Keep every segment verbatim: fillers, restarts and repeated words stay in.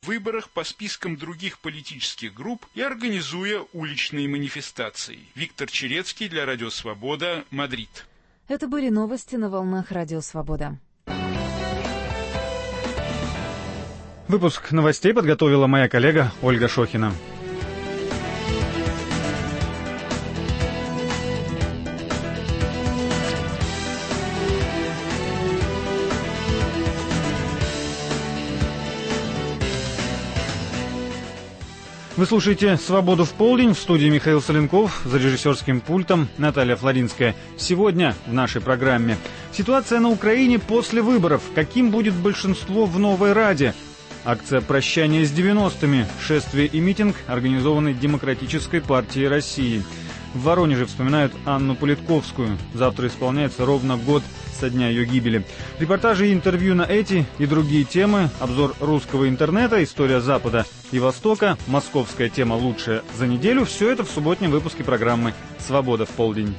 выборах по спискам других политических групп и организуя уличные манифестации. Виктор Черецкий для Радио Свобода, Мадрид. Это были новости на волнах Радио Свобода. Выпуск новостей подготовила моя коллега Ольга Шохина. Вы слушаете «Свободу в полдень», в студии Михаил Соленков, за режиссерским пультом Наталья Флоринская. Сегодня в нашей программе ситуация на Украине после выборов. Каким будет большинство в новой Раде? Акция прощания с девяностыми, шествие и митинг, организованный Демократической партией России. В Воронеже вспоминают Анну Политковскую. Завтра исполняется ровно год со дня ее гибели. Репортажи и интервью на эти и другие темы, обзор русского интернета, история Запада и Востока, московская тема «Лучшая за неделю» — все это в субботнем выпуске программы «Свобода в полдень».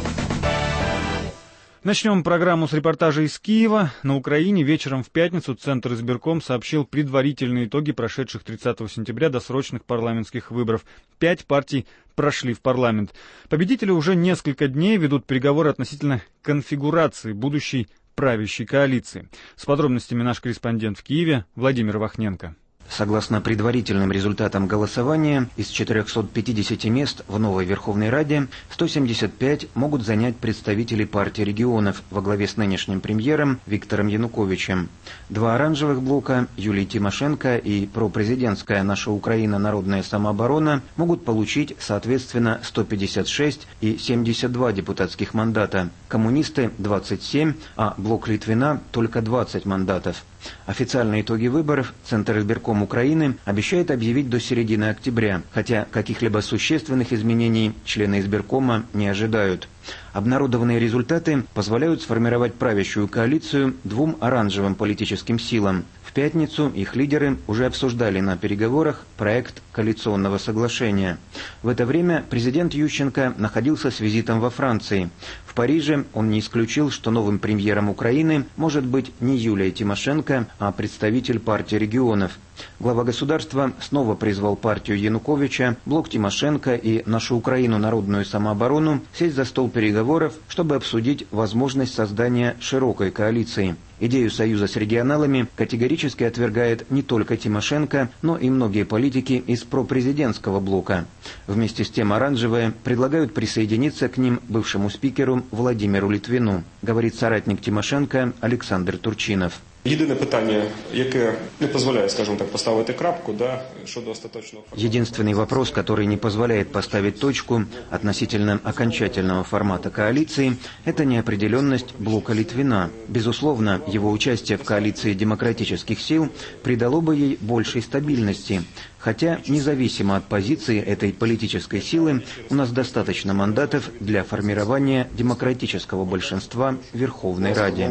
Начнем программу с репортажа из Киева. На Украине вечером в пятницу Центр избирком сообщил предварительные итоги прошедших тридцатого сентября досрочных парламентских выборов. Пять партий прошли в парламент. Победители уже несколько дней ведут переговоры относительно конфигурации будущей правящей коалиции. С подробностями наш корреспондент в Киеве Владимир Вахненко. Согласно предварительным результатам голосования, из четырехсот пятидесяти мест в новой Верховной Раде сто семьдесят пять могут занять представители партии регионов во главе с нынешним премьером Виктором Януковичем. Два оранжевых блока, Юлия Тимошенко и пропрезидентская «Наша Украина. Народная самооборона», могут получить, соответственно, сто пятьдесят шесть и семьдесят два депутатских мандата. Коммунисты – двадцать семь, а блок Литвина – только двадцать мандатов. Официальные итоги выборов Центр избирком Украины обещает объявить до середины октября, хотя каких-либо существенных изменений члены избиркома не ожидают. Обнародованные результаты позволяют сформировать правящую коалицию двум оранжевым политическим силам. В пятницу их лидеры уже обсуждали на переговорах проект коалиционного соглашения. В это время президент Ющенко находился с визитом во Франции. В Париже он не исключил, что новым премьером Украины может быть не Юлия Тимошенко, а представитель партии регионов. Глава государства снова призвал партию Януковича, блок Тимошенко и «Нашу Украину. Народную самооборону» сесть за стол переговоров, чтобы обсудить возможность создания широкой коалиции. Идею союза с регионалами категорически отвергает не только Тимошенко, но и многие политики из пропрезидентского блока. Вместе с тем оранжевые предлагают присоединиться к ним бывшему спикеру Владимиру Литвину, говорит соратник Тимошенко Александр Турчинов. Єдине питання, яке не дозволяє, скажем так, поставити крапку, да, щодо остаточного формата. Единственный вопрос, который не позволяет поставить точку относительно окончательного формата коалиции, это неопределенность блока Литвина. Безусловно, его участие в коалиции демократических сил придало бы ей большей стабильности. Хотя, независимо от позиции этой политической силы, у нас достаточно мандатов для формирования демократического большинства в Верховной Раде.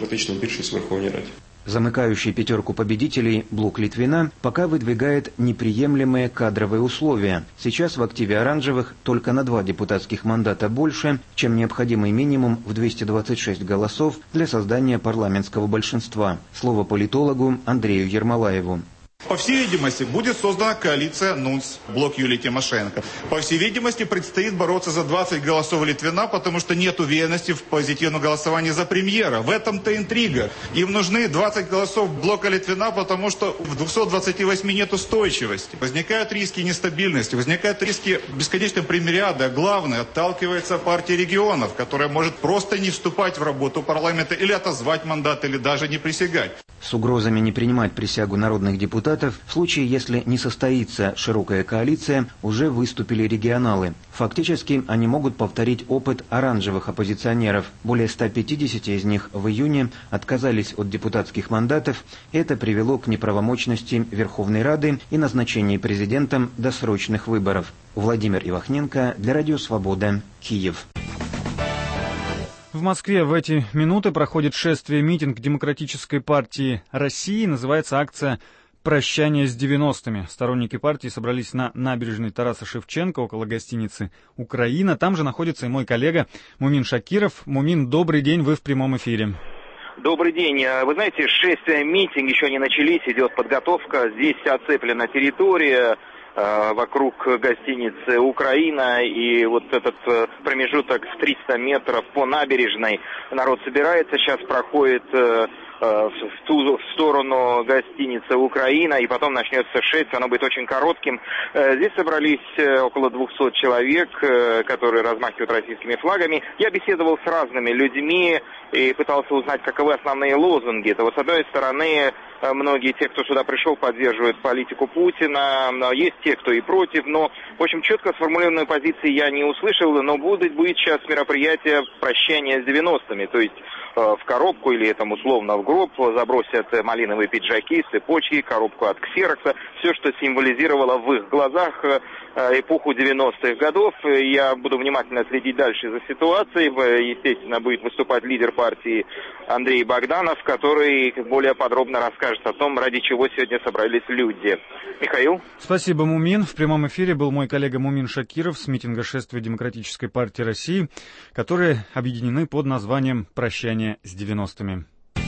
Замыкающий пятерку победителей блок Литвина пока выдвигает неприемлемые кадровые условия. Сейчас в активе оранжевых только на два депутатских мандата больше, чем необходимый минимум в двести двадцать шесть голосов для создания парламентского большинства. Слово политологу Андрею Ермолаеву. По всей видимости, будет создана коалиция НУНС, блок Юлии Тимошенко. По всей видимости, предстоит бороться за двадцать голосов Литвина, потому что нет уверенности в позитивном голосовании за премьера. В этом-то интрига. Им нужны двадцать голосов блока Литвина, потому что в двухстах двадцати восьми нет устойчивости. Возникают риски нестабильности, возникают риски бесконечной премьерады, а главное, отталкивается партия регионов, которая может просто не вступать в работу парламента или отозвать мандат, или даже не присягать. С угрозами не принимать присягу народных депутатов в случае, если не состоится широкая коалиция, уже выступили регионалы. Фактически они могут повторить опыт оранжевых оппозиционеров. Более ста пятидесяти из них в июне отказались от депутатских мандатов. Это привело к неправомочности Верховной Рады и назначению президентом досрочных выборов. Владимир Ивахненко для Радио Свобода, Киев. В Москве в эти минуты проходит шествие-митинг Демократической партии России. Называется акция «Прощание с девяностыми». Сторонники партии собрались на набережной Тараса Шевченко около гостиницы «Украина». Там же находится и мой коллега Мумин Шакиров. Мумин, добрый день, вы в прямом эфире. Добрый день. Вы знаете, шествие, митинг еще не начались, идет подготовка. Здесь оцеплена территория вокруг гостиницы «Украина», и вот этот промежуток в триста метров по набережной. Народ собирается, сейчас проходит в ту сторону гостиницы «Украина», и потом начнется шествие, оно будет очень коротким. Здесь собрались около двухсот человек, которые размахивают российскими флагами. Я беседовал с разными людьми и пытался узнать, каковы основные лозунги. Это, вот, с одной стороны, многие те, кто сюда пришел, поддерживают политику Путина. Есть те, кто и против, но, в общем, четко сформулированной позиции я не услышал, но будет, будет сейчас мероприятие прощания с девяностыми, то есть в коробку или там условно в гроб забросят малиновые пиджаки, цепочки, коробку от ксерокса, все, что символизировало в их глазах эпоху девяностых годов. Я буду внимательно следить дальше за ситуацией. Естественно, будет выступать лидер партии Андрей Богданов, который более подробно расскажет о том, ради чего сегодня собрались люди. Михаил? Спасибо, Мумин. В прямом эфире был мой коллега Мумин Шакиров с митинга шествия Демократической партии России, которые объединены под названием «Прощание с девяностыми».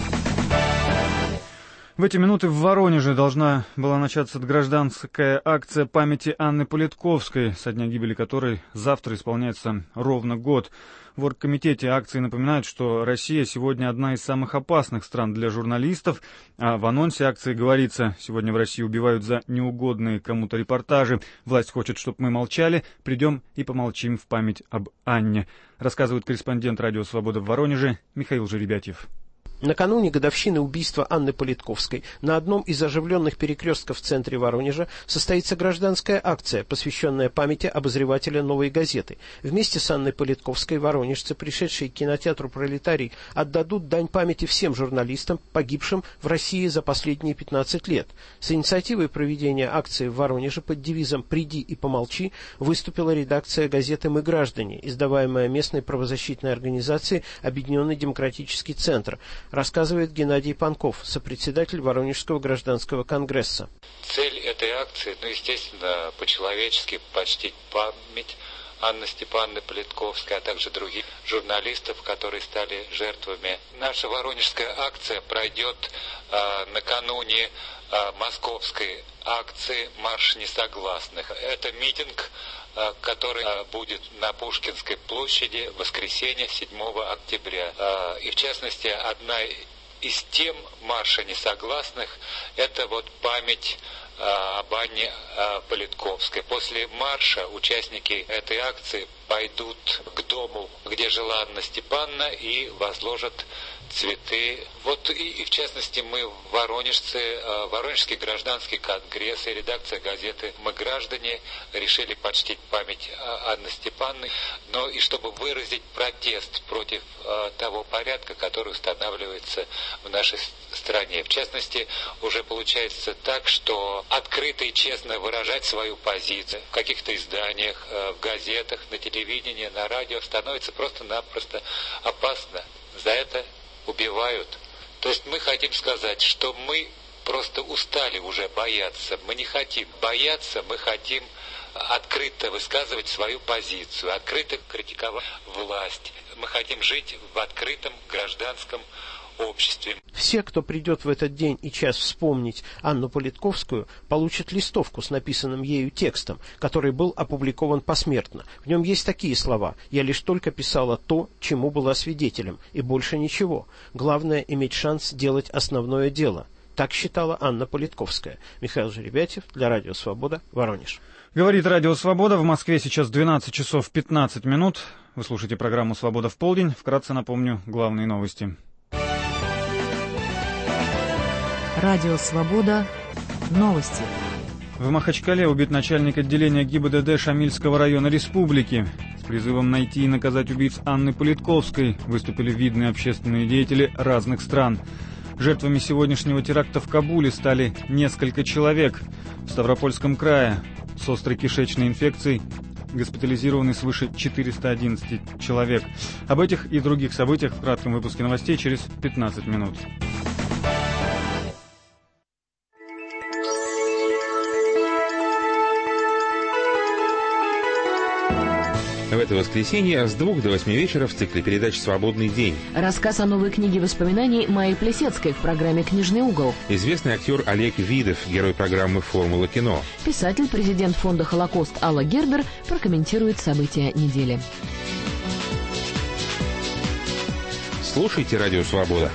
В эти минуты в Воронеже должна была начаться гражданская акция памяти Анны Политковской, со дня гибели которой завтра исполняется ровно год. В оргкомитете акции напоминают, что Россия сегодня одна из самых опасных стран для журналистов, а в анонсе акции говорится: сегодня в России убивают за неугодные кому-то репортажи. Власть хочет, чтобы мы молчали, придем и помолчим в память об Анне. Рассказывает корреспондент «Радио Свобода» в Воронеже Михаил Жеребятьев. Накануне годовщины убийства Анны Политковской на одном из оживленных перекрестков в центре Воронежа состоится гражданская акция, посвященная памяти обозревателя «Новой газеты». Вместе с Анной Политковской воронежцы, пришедшие к кинотеатру «Пролетарий», отдадут дань памяти всем журналистам, погибшим в России за последние пятнадцать лет. С инициативой проведения акции в Воронеже под девизом «Приди и помолчи» выступила редакция газеты «Мы граждане», издаваемая местной правозащитной организацией «Объединенный демократический центр», рассказывает Геннадий Панков, сопредседатель Воронежского гражданского конгресса. Цель этой акции, ну, естественно, по-человечески почтить память Анны Степановны Политковской, а также других журналистов, которые стали жертвами. Наша воронежская акция пройдет э, накануне э, московской акции «Марш несогласных». Это митинг, э, который э, будет на Пушкинской площади в воскресенье седьмого октября. Э, и в частности, одна из тем марша несогласных – это вот память об Анне Политковской. После марша участники этой акции пойдут к дому, где жила Анна Степановна, и возложат цветы. Вот и, и в частности мы, воронежцы, Воронежский гражданский конгресс и редакция газеты «Мы граждане» решили почтить память Анны Степановны, но и чтобы выразить протест против того порядка, который устанавливается в нашей стране. В частности, уже получается так, что открыто и честно выражать свою позицию в каких-то изданиях, в газетах, на телевидении, на радио становится просто-напросто опасно. За это убивают. То есть мы хотим сказать, что мы просто устали уже бояться. Мы не хотим бояться, мы хотим открыто высказывать свою позицию, открыто критиковать власть. Мы хотим жить в открытом гражданском обществе. Все, кто придет в этот день и час вспомнить Анну Политковскую, получат листовку с написанным ею текстом, который был опубликован посмертно. В нем есть такие слова: «Я лишь только писала то, чему была свидетелем, и больше ничего. Главное — иметь шанс делать основное дело». Так считала Анна Политковская. Михаил Жеребятьев для Радио Свобода, Воронеж. Говорит Радио Свобода. В Москве сейчас двенадцать часов пятнадцать минут. Вы слушаете программу «Свобода в полдень». Вкратце напомню главные новости. Радио «Свобода». Новости. В Махачкале убит начальник отделения ГИБДД Шамильского района республики. С призывом найти и наказать убийц Анны Политковской выступили видные общественные деятели разных стран. Жертвами сегодняшнего теракта в Кабуле стали несколько человек. В Ставропольском крае с острой кишечной инфекцией госпитализированы свыше четыреста одиннадцать человек. Об этих и других событиях в кратком выпуске новостей через пятнадцать минут. В это воскресенье с двух до восьми вечера в цикле передач «Свободный день». Рассказ о новой книге воспоминаний Майи Плесецкой в программе «Книжный угол». Известный актер Олег Видов, герой программы «Формула кино». Писатель, президент фонда «Холокост» Алла Гербер прокомментирует события недели. Слушайте «Радио Свобода».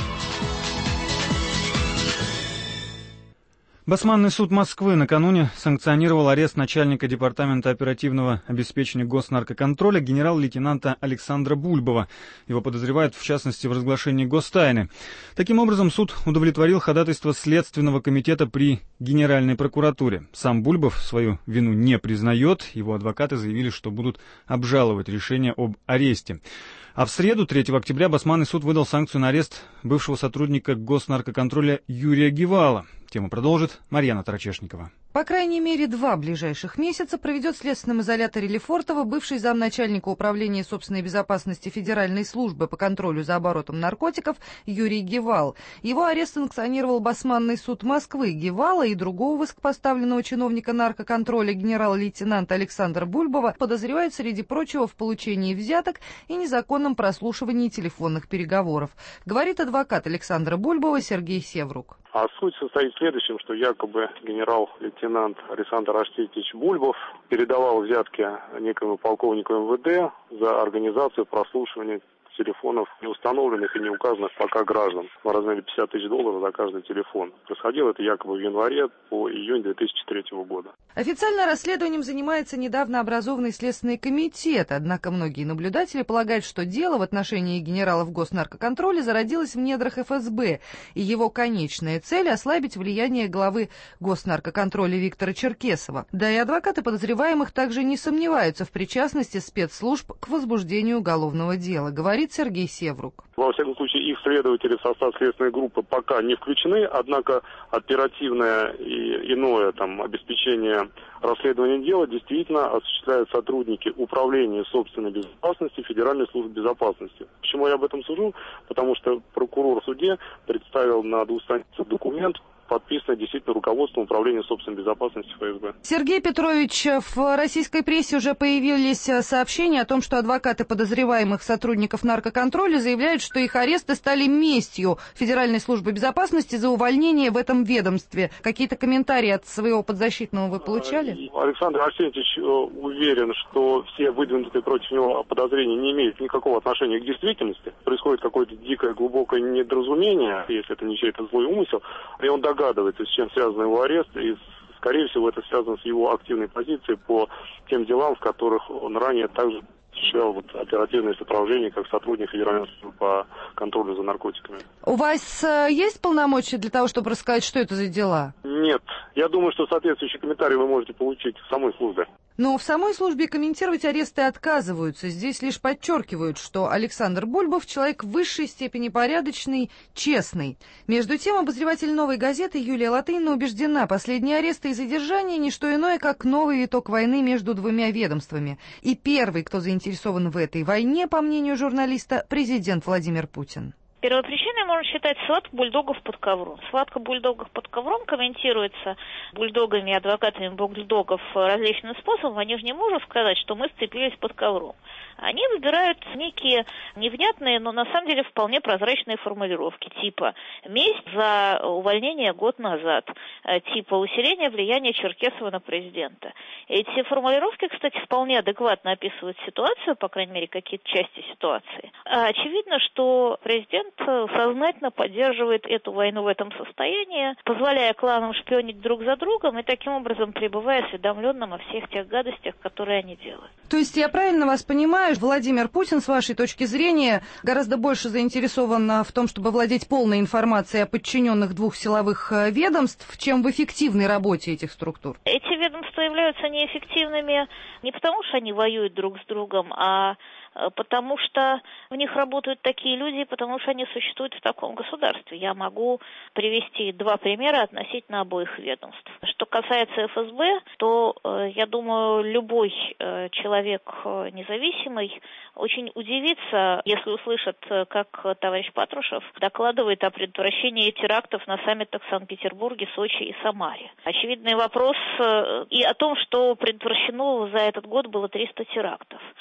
Басманный суд Москвы накануне санкционировал арест начальника Департамента оперативного обеспечения госнаркоконтроля генерал-лейтенанта Александра Бульбова. Его подозревают, в частности, в разглашении гостайны. Таким образом, суд удовлетворил ходатайство Следственного комитета при Генеральной прокуратуре. Сам Бульбов свою вину не признает. Его адвокаты заявили, что будут обжаловать решение об аресте. А в среду, третьего октября, Басманный суд выдал санкцию на арест бывшего сотрудника госнаркоконтроля Юрия Гевала. Тему продолжит Марьяна Тарачешникова. По крайней мере, два ближайших месяца проведет в следственном изоляторе Лефортово бывший замначальника управления собственной безопасности Федеральной службы по контролю за оборотом наркотиков Юрий Гевал. Его арест санкционировал Басманный суд Москвы. Гевала и другого высокопоставленного чиновника наркоконтроля генерала-лейтенанта Александра Бульбова подозревают, среди прочего, в получении взяток и незаконном прослушивании телефонных переговоров, говорит адвокат Александра Бульбова Сергей Севрук. А суть состоит в следующем, что якобы генерал-лейтенант Александр Арсентьевич Бульбов передавал взятки некому полковнику эм вэ дэ за организацию прослушивания телефонов неустановленных и не указанных пока граждан в размере пятьдесят тысяч долларов за каждый телефон. Происходило это якобы в январе по июнь две тысячи третьего года. Официально расследованием занимается недавно образованный Следственный комитет, однако многие наблюдатели полагают, что дело в отношении генералов госнаркоконтроля зародилось в недрах эф эс бэ, и его конечная цель – ослабить влияние главы госнаркоконтроля Виктора Черкесова. Да и адвокаты подозреваемых также не сомневаются в причастности спецслужб к возбуждению уголовного дела, говорит Сергей Севрук. Во всяком случае, их следователи в состав следственной группы пока не включены, однако оперативное и иное там обеспечение расследования дела действительно осуществляют сотрудники Управления собственной безопасности Федеральной службы безопасности. Почему я об этом сужу? Потому что прокурор в суде представил на двух страницах документ, подписано действительно руководством Управления собственной безопасности эф эс бэ. Сергей Петрович, в российской прессе уже появились сообщения о том, что адвокаты подозреваемых сотрудников наркоконтроля заявляют, что их аресты стали местью Федеральной службы безопасности за увольнение в этом ведомстве. Какие-то комментарии от своего подзащитного вы получали? Александр Арсентьевич уверен, что все выдвинутые против него подозрения не имеют никакого отношения к действительности. Происходит какое-то дикое, глубокое недоразумение, если это не чей-то злой умысел, и он догадывается, с чем связан его арест, и, скорее всего, это связано с его активной позицией по тем делам, в которых он ранее также осуществлял вот оперативное сопровождение как сотрудник Федеральной службы по контролю за наркотиками. У вас э, есть полномочия для того, чтобы рассказать, что это за дела? Нет. Я думаю, что соответствующие комментарии вы можете получить в самой службе. Но в самой службе комментировать аресты отказываются. Здесь лишь подчеркивают, что Александр Бульбов человек в высшей степени порядочный, честный. Между тем, обозреватель «Новой газеты» Юлия Латынина убеждена, последние аресты и задержания – не что иное, как новый виток войны между двумя ведомствами. И первый, кто заинтересован в этой войне, по мнению журналиста, президент Владимир Путин. Первопричиной можно считать схватку бульдогов под ковром. Схватка бульдогов под ковром комментируется бульдогами и адвокатами бульдогов различным способом. Они же не могут сказать, что мы сцепились под ковром. Они выбирают некие невнятные, но на самом деле вполне прозрачные формулировки, типа «месть за увольнение год назад», типа «усиление влияния Черкесова на президента». Эти формулировки, кстати, вполне адекватно описывают ситуацию, по крайней мере, какие-то части ситуации. Очевидно, что президент сознательно поддерживает эту войну в этом состоянии, позволяя кланам шпионить друг за другом и таким образом пребывая осведомленным о всех тех гадостях, которые они делают. То есть я правильно вас понимаю, Владимир Путин, с вашей точки зрения, гораздо больше заинтересован в том, чтобы владеть полной информацией о подчиненных двух силовых ведомств, чем в эффективной работе этих структур? Эти ведомства являются неэффективными не потому, что они воюют друг с другом, а потому что в них работают такие люди, потому что они существуют в таком государстве. Я могу привести два примера относительно обоих ведомств. Что касается эф эс бэ, то, я думаю, любой человек независимый очень удивится, если услышит, как товарищ Патрушев докладывает о предотвращении терактов на саммитах в Санкт-Петербурге, Сочи и Самаре. Очевидный вопрос и о том, что предотвращено за этот год было триста терактов.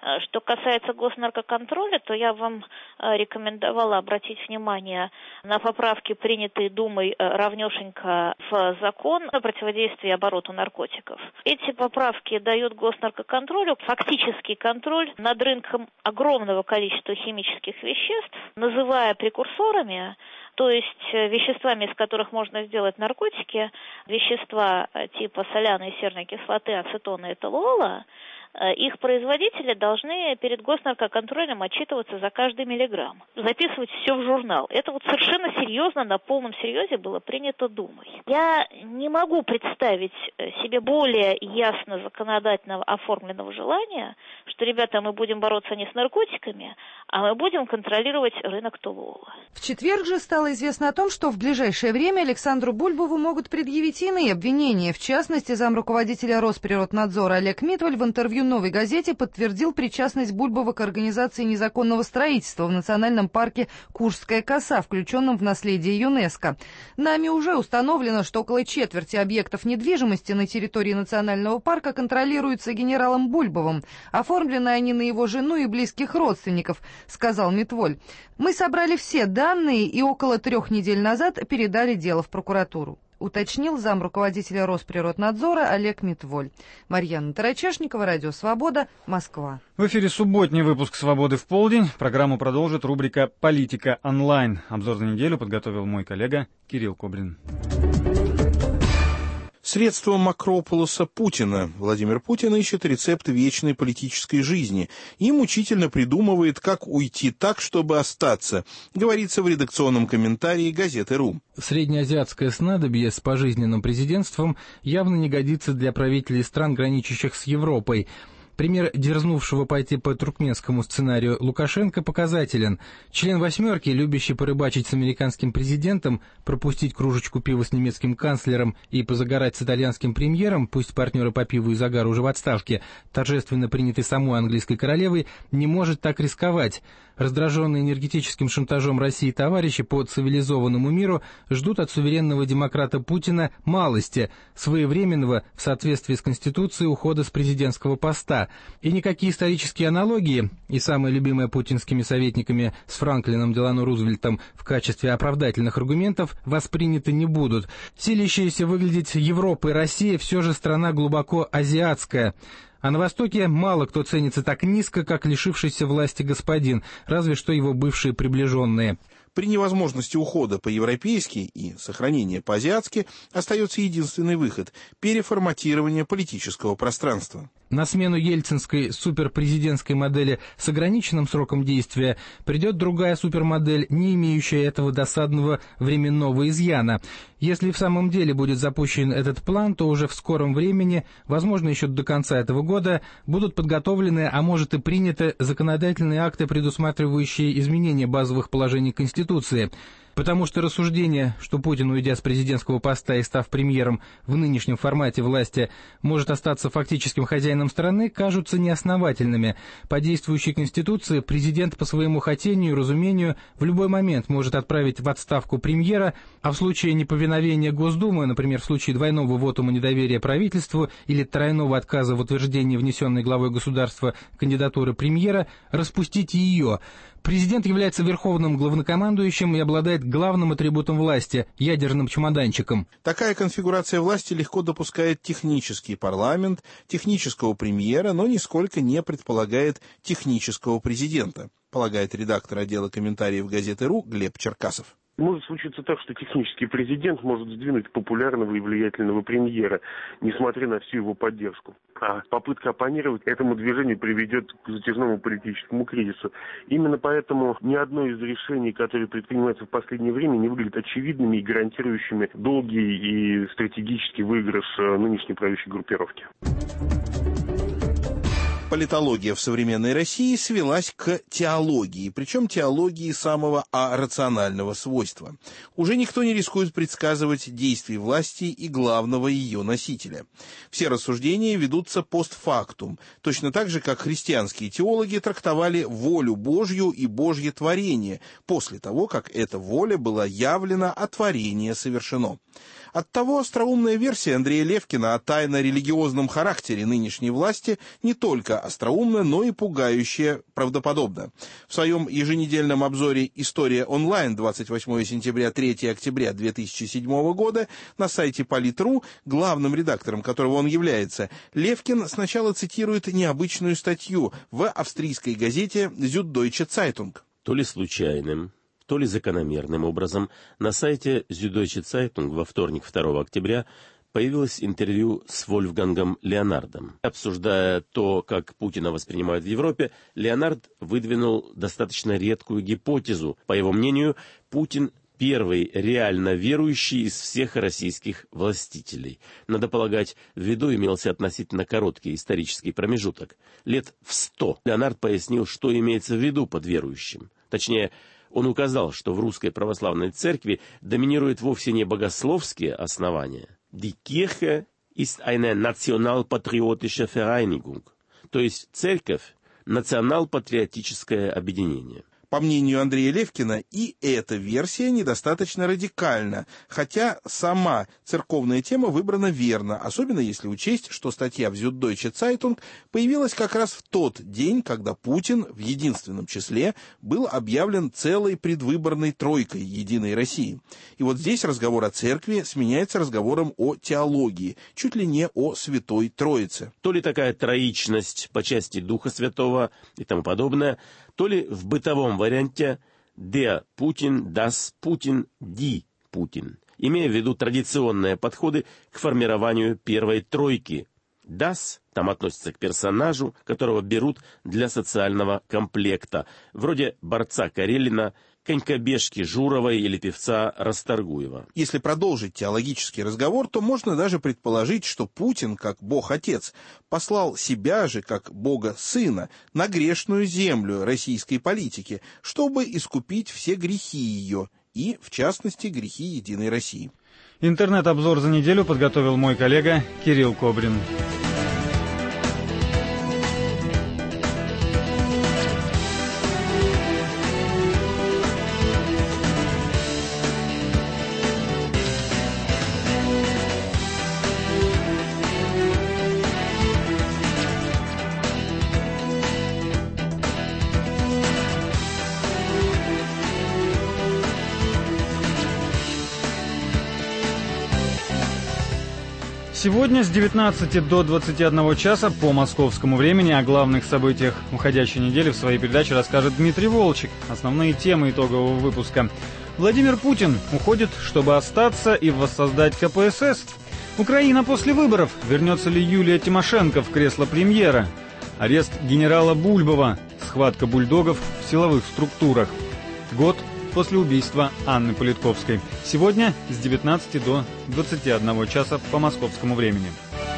Что касается госнаркоконтроля, то я вам рекомендовала обратить внимание на поправки, принятые Думой равнешенько в закон о противодействии обороту наркотиков. Эти поправки дают госнаркоконтролю фактический контроль над рынком огромного количества химических веществ, называя прекурсорами, то есть веществами, из которых можно сделать наркотики, вещества типа соляной и серной кислоты, ацетона и толуола, их производители должны перед госнаркоконтролем отчитываться за каждый миллиграмм, записывать все в журнал. Это вот совершенно серьезно, на полном серьезе было принято Думой. Я не могу представить себе более ясно законодательно оформленного желания, что, ребята, мы будем бороться не с наркотиками, а мы будем контролировать рынок толуола. В четверг же стало известно о том, что в ближайшее время Александру Бульбову могут предъявить иные обвинения. В частности, замруководителя Росприроднадзора Олег Митволь в интервью «Новой газете» подтвердил причастность Бульбова к организации незаконного строительства в национальном парке Куршская коса, включенном в наследие ЮНЕСКО. Нами уже установлено, что около четверти объектов недвижимости на территории национального парка контролируются генералом Бульбовым. Оформлены они на его жену и близких родственников, сказал Митволь. Мы собрали все данные и около трех недель назад передали дело в прокуратуру, уточнил замруководителя Росприроднадзора Олег Митволь. Марьяна Тарачешникова, Радио Свобода, Москва. В эфире субботний выпуск «Свободы в полдень». Программу продолжит рубрика «Политика онлайн». Обзор за неделю подготовил мой коллега Кирилл Кобрин. Средством Макрополоса Путина. Владимир Путин ищет рецепт вечной политической жизни и мучительно придумывает, как уйти так, чтобы остаться, говорится в редакционном комментарии газеты «Ру». Среднеазиатское снадобье с пожизненным президентством явно не годится для правителей стран, граничащих с Европой. Пример дерзнувшего пойти по туркменскому сценарию Лукашенко показателен. Член «восьмерки», любящий порыбачить с американским президентом, пропустить кружечку пива с немецким канцлером и позагорать с итальянским премьером, пусть партнеры по пиву и загару уже в отставке, торжественно принятый самой английской королевой, не может так рисковать. Раздраженные энергетическим шантажом России товарищи по цивилизованному миру ждут от суверенного демократа Путина малости, своевременного, в соответствии с Конституцией, ухода с президентского поста. И никакие исторические аналогии, и самые любимые путинскими советниками с Франклином Делано Рузвельтом в качестве оправдательных аргументов, восприняты не будут. Силящаяся выглядеть Европа и Россия все же страна глубоко азиатская. А на Востоке мало кто ценится так низко, как лишившийся власти господин, разве что его бывшие приближенные. При невозможности ухода по-европейски и сохранения по-азиатски остается единственный выход – переформатирование политического пространства. На смену ельцинской суперпрезидентской модели с ограниченным сроком действия придет другая супермодель, не имеющая этого досадного временного изъяна. Если в самом деле будет запущен этот план, то уже в скором времени, возможно, еще до конца этого года, будут подготовлены, а может и приняты законодательные акты, предусматривающие изменения базовых положений Конституции. Потому что рассуждение, что Путин, уйдя с президентского поста и став премьером в нынешнем формате власти, может остаться фактическим хозяином страны, кажутся неосновательными. По действующей Конституции президент по своему хотению и разумению в любой момент может отправить в отставку премьера, а в случае неповиновения Госдумы, например, в случае двойного вотума недоверия правительству или тройного отказа в утверждении внесенной главой государства кандидатуры премьера, распустить ее. Президент является верховным главнокомандующим и обладает главным атрибутом власти – ядерным чемоданчиком. Такая конфигурация власти легко допускает технический парламент, технического премьера, но нисколько не предполагает технического президента, полагает редактор отдела комментариев газеты «Ру» Глеб Черкасов. Может случиться так, что технический президент может сдвинуть популярного и влиятельного премьера, несмотря на всю его поддержку. А попытка оппонировать этому движению приведет к затяжному политическому кризису. Именно поэтому ни одно из решений, которые предпринимаются в последнее время, не выглядит очевидными и гарантирующими долгий и стратегический выигрыш нынешней правящей группировки. Политология в современной России свелась к теологии, причем теологии самого арационального свойства. Уже никто не рискует предсказывать действий власти и главного ее носителя. Все рассуждения ведутся постфактум, точно так же, как христианские теологи трактовали волю Божью и Божье творение, после того, как эта воля была явлена, а творение совершено. Оттого остроумная версия Андрея Левкина о тайно-религиозном характере нынешней власти не только только остроумно, но и пугающе правдоподобно. В своем еженедельном обзоре «История онлайн» двадцать восьмого сентября — третьего октября две тысячи седьмого года на сайте Полит.ру, главным редактором которого он является, Левкин сначала цитирует необычную статью в австрийской газете «Süddeutsche Zeitung». То ли случайным, то ли закономерным образом на сайте Süddeutsche Zeitung во вторник, второго октября, появилось интервью с Вольфгангом Леонардом. Обсуждая то, как Путина воспринимают в Европе, Леонард выдвинул достаточно редкую гипотезу. По его мнению, Путин – первый реально верующий из всех российских властителей. Надо полагать, в виду имелся относительно короткий исторический промежуток. Лет в сто. Леонард пояснил, что имеется в виду под верующим. Точнее, он указал, что в русской православной церкви доминируют вовсе не богословские основания. Die Kirche ist eine nationalpatriotische Vereinigung, то есть церковь – национал-патриотическое объединение. По мнению Андрея Левкина, и эта версия недостаточно радикальна, хотя сама церковная тема выбрана верно, особенно если учесть, что статья в Süddeutsche Zeitung появилась как раз в тот день, когда Путин в единственном числе был объявлен целой предвыборной тройкой «Единой России». И вот здесь разговор о церкви сменяется разговором о теологии, чуть ли не о Святой Троице. То ли такая троичность по части Духа Святого и тому подобное, то ли в бытовом варианте «der Putin», «das Putin», «die Putin», имея в виду традиционные подходы к формированию первой тройки. «Das» там относится к персонажу, которого берут для социального комплекта, вроде борца Карелина, конькобежки Журовой или певца Расторгуева. Если продолжить теологический разговор, то можно даже предположить, что Путин, как Бог-Отец, послал себя же, как Бога-Сына, на грешную землю российской политики, чтобы искупить все грехи ее, и, в частности, грехи Единой России. Интернет-обзор за неделю подготовил мой коллега Кирилл Кобрин. Сегодня с девятнадцати до двадцати одного часа по московскому времени о главных событиях уходящей недели в своей передаче расскажет Дмитрий Волчек. Основные темы итогового выпуска. Владимир Путин уходит, чтобы остаться и воссоздать ка пэ эс эс. Украина после выборов. Вернется ли Юлия Тимошенко в кресло премьера? Арест генерала Бульбова. Схватка бульдогов в силовых структурах. Год после убийства Анны Политковской. Сегодня с девятнадцати до двадцати одного часа по московскому времени.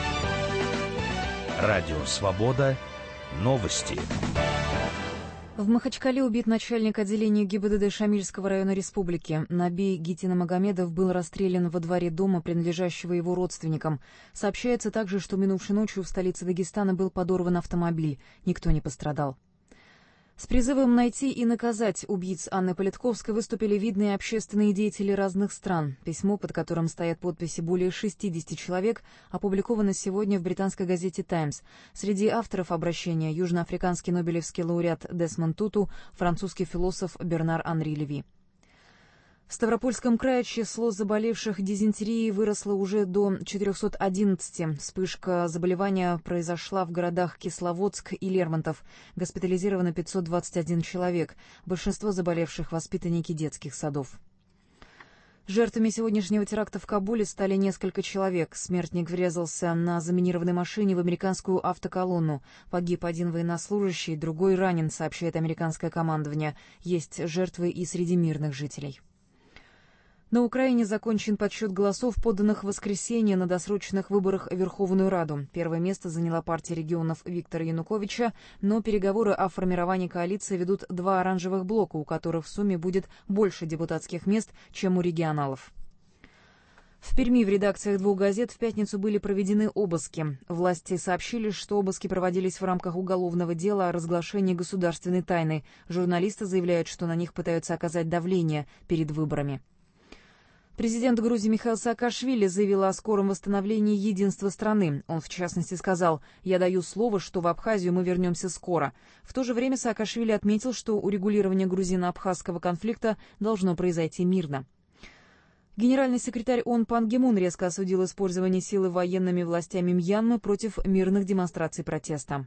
Радио «Свобода». Новости. В Махачкале убит начальник отделения гэ и бэ дэ дэ Шамильского района республики. Наби Гитинамагомедов был расстрелян во дворе дома, принадлежащего его родственникам. Сообщается также, что минувшей ночью в столице Дагестана был подорван автомобиль. Никто не пострадал. С призывом найти и наказать убийц Анны Политковской выступили видные общественные деятели разных стран. Письмо, под которым стоят подписи более шестидесяти человек, опубликовано сегодня в британской газете «Таймс». Среди авторов обращения южноафриканский нобелевский лауреат Десмонд Туту, французский философ Бернар Анри Леви. В Ставропольском крае число заболевших дизентерией выросло уже до четырехсот одиннадцати. Вспышка заболевания произошла в городах Кисловодск и Лермонтов. Госпитализировано пятьсот двадцать один человек. Большинство заболевших — воспитанники детских садов. Жертвами сегодняшнего теракта в Кабуле стали несколько человек. Смертник врезался на заминированной машине в американскую автоколонну. Погиб один военнослужащий, другой ранен, сообщает американское командование. Есть жертвы и среди мирных жителей. На Украине закончен подсчет голосов, поданных в воскресенье на досрочных выборах в Верховную Раду. Первое место заняла партия регионов Виктора Януковича, но переговоры о формировании коалиции ведут два оранжевых блока, у которых в сумме будет больше депутатских мест, чем у регионалов. В Перми в редакциях двух газет в пятницу были проведены обыски. Власти сообщили, что обыски проводились в рамках уголовного дела о разглашении государственной тайны. Журналисты заявляют, что на них пытаются оказать давление перед выборами. Президент Грузии Михаил Саакашвили заявил о скором восстановлении единства страны. Он, в частности, сказал: «Я даю слово, что в Абхазию мы вернемся скоро». В то же время Саакашвили отметил, что урегулирование грузино-абхазского конфликта должно произойти мирно. Генеральный секретарь ООН Пан Ги Мун резко осудил использование силы военными властями Мьянмы против мирных демонстраций протеста.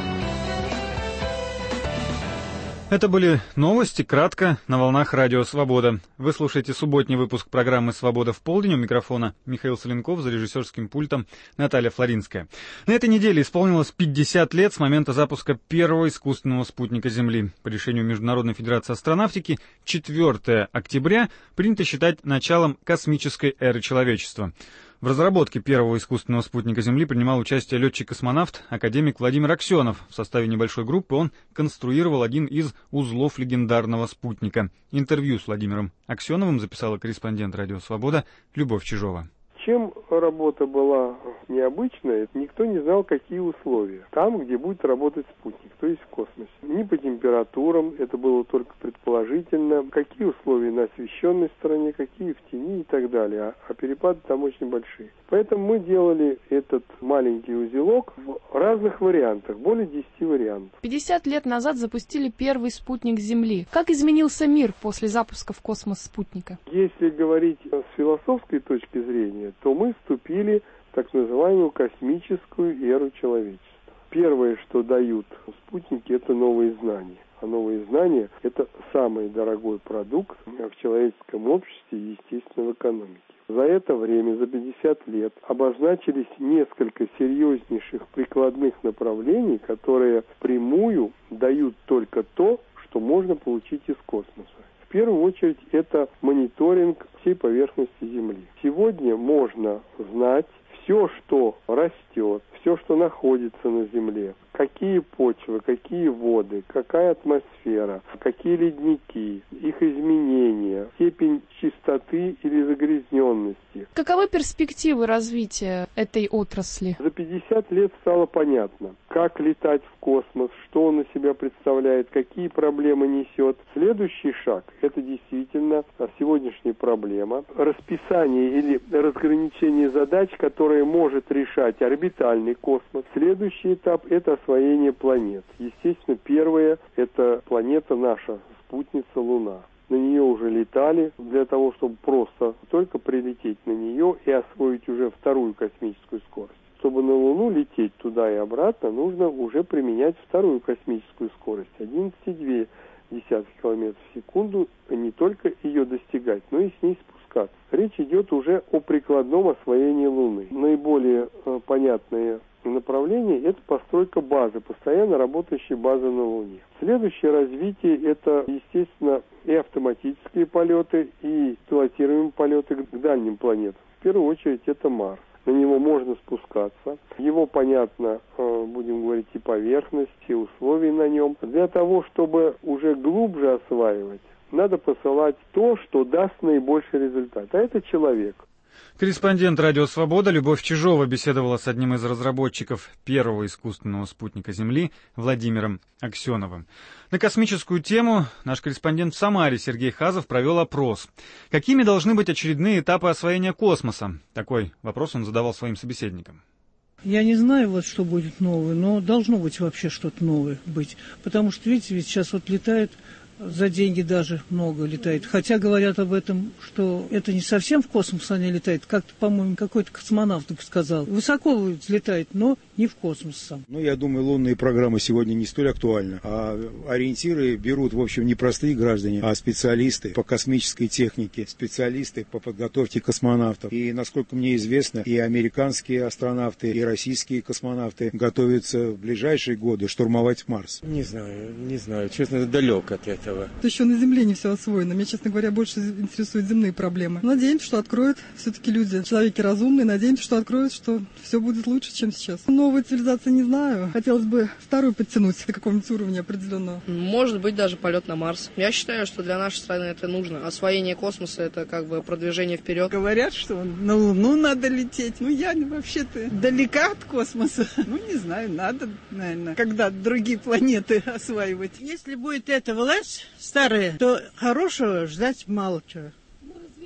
Это были новости, кратко, на волнах Радио Свобода. Вы слушаете субботний выпуск программы «Свобода в полдень». У микрофона Михаил Соленков, за режиссерским пультом Наталья Флоринская. На этой неделе исполнилось пятьдесят лет с момента запуска первого искусственного спутника Земли. По решению Международной федерации астронавтики, четвёртого октября принято считать началом космической эры человечества. В разработке первого искусственного спутника Земли принимал участие летчик-космонавт, академик Владимир Аксенов. В составе небольшой группы он конструировал один из узлов легендарного спутника. Интервью с Владимиром Аксеновым записала корреспондент «Радио Свобода» Любовь Чижова. Чем работа была необычная, никто не знал, какие условия. Там, где будет работать спутник, то есть в космосе. Ни по температурам, это было только предположительно, какие условия на освещенной стороне, какие в тени и так далее. А, а перепады там очень большие. Поэтому мы делали этот маленький узелок в разных вариантах, более десяти вариантов. пятьдесят лет назад запустили первый спутник Земли. Как изменился мир после запуска в космос спутника? Если говорить с философской точки зрения, то мы вступили в так называемую космическую эру человечества. Первое, что дают спутники, это новые знания. А новые знания – это самый дорогой продукт в человеческом обществе и, естественно, в экономике. За это время, за пятьдесят лет, обозначились несколько серьезнейших прикладных направлений, которые впрямую дают только то, что можно получить из космоса. В первую очередь, это мониторинг всей поверхности Земли. Сегодня можно знать все, что растет, все, что находится на Земле, какие почвы, какие воды, какая атмосфера, какие ледники, их изменения, степень чистоты или загрязненности. Каковы перспективы развития этой отрасли? За пятьдесят лет стало понятно, как летать в космос, что он из себя представляет, какие проблемы несет. Следующий шаг – это действительно сегодняшняя проблема. Расписание или разграничение задач, которые может решать орбитальный космос. Следующий этап – это освоение планет. Естественно, первое – это планета наша, спутница Луна. На нее уже летали для того, чтобы просто только прилететь на нее и освоить уже вторую космическую скорость. Чтобы на Луну лететь туда и обратно, нужно уже применять вторую космическую скорость – одиннадцать целых две десятых километров в секунду, и не только ее достигать, но и с ней спускаться. Речь идет уже о прикладном освоении Луны. Наиболее э, понятное направление – это постройка базы, постоянно работающей базы на Луне. Следующее развитие – это, естественно, и автоматические полеты, и пилотируемые полеты к дальним планетам. В первую очередь это Марс. На него можно спускаться. Его, понятно, будем говорить, и поверхность, и условия на нем. Для того, чтобы уже глубже осваивать, надо посылать то, что даст наибольший результат. А это человек. Корреспондент «Радио Свобода» Любовь Чижова беседовала с одним из разработчиков первого искусственного спутника Земли Владимиром Аксеновым. На космическую тему наш корреспондент в Самаре Сергей Хазов провел опрос. Какими должны быть очередные этапы освоения космоса? Такой вопрос он задавал своим собеседникам. Я не знаю, вот что будет новое, но должно быть вообще что-то новое быть. Потому что, видите, ведь сейчас вот летают... За деньги даже много летает. Хотя говорят об этом, что это не совсем в космос они летают. Как-то, по-моему, какой-то космонавт сказал. Высоко взлетает, но не в космос сам. Ну, я думаю, лунные программы сегодня не столь актуальны. А ориентиры берут, в общем, не простые граждане, а специалисты по космической технике, специалисты по подготовке космонавтов. И, насколько мне известно, и американские астронавты, и российские космонавты готовятся в ближайшие годы штурмовать Марс. Не знаю, не знаю. Честно, далек от этого. Еще на Земле не все освоено. Меня, честно говоря, больше интересуют земные проблемы. Надеемся, что откроют все-таки люди, человеки разумные. Надеемся, что откроют, что все будет лучше, чем сейчас. Новые цивилизации не знаю. Хотелось бы вторую подтянуть до какого-нибудь уровня определенного. Может быть, даже полет на Марс. Я считаю, что для нашей страны это нужно. Освоение космоса — это как бы продвижение вперед. Говорят, что на Луну надо лететь. Ну, я вообще-то далека от космоса. Ну, не знаю, надо, наверное, когда другие планеты осваивать. Если будет эта власть старая, то хорошего ждать мало чего.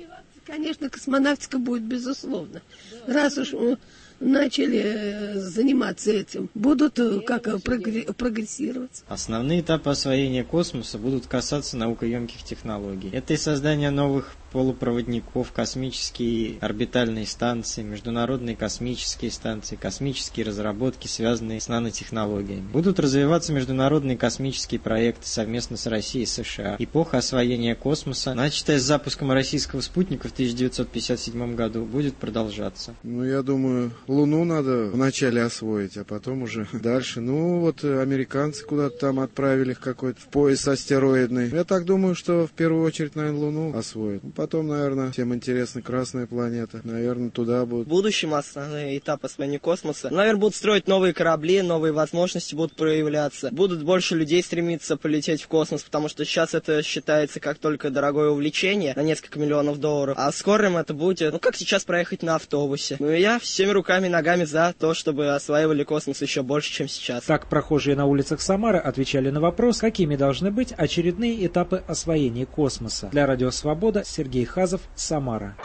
Конечно, космонавтика будет, безусловно. Раз уж начали заниматься этим, будут как прогрессировать. Основные этапы освоения космоса будут касаться наукоемких технологий. Это и создание новых полупроводников, космические орбитальные станции, международные космические станции, космические разработки, связанные с нанотехнологиями. Будут развиваться международные космические проекты совместно с Россией и США. Эпоха освоения космоса, начатая с запуском российского спутника в тысяча девятьсот пятьдесят седьмом году, будет продолжаться. Ну, я думаю, Луну надо вначале освоить, а потом уже дальше. Ну, вот американцы куда-то там отправили в какой-то в пояс астероидный. Я так думаю, что в первую очередь, наверное, Луну освоят. Потом, наверное, всем интересна Красная планета. Наверное, туда будут. В будущем основной этап освоения космоса. Наверное, будут строить новые корабли, новые возможности будут проявляться. Будут больше людей стремиться полететь в космос, потому что сейчас это считается как только дорогое увлечение на несколько миллионов долларов. А скорым это будет, ну, как сейчас проехать на автобусе. Ну, и я всеми руками и ногами за то, чтобы осваивали космос еще больше, чем сейчас. Так прохожие на улицах Самары отвечали на вопрос, какими должны быть очередные этапы освоения космоса. Для Радио Свобода Сергей Хазов, Самара.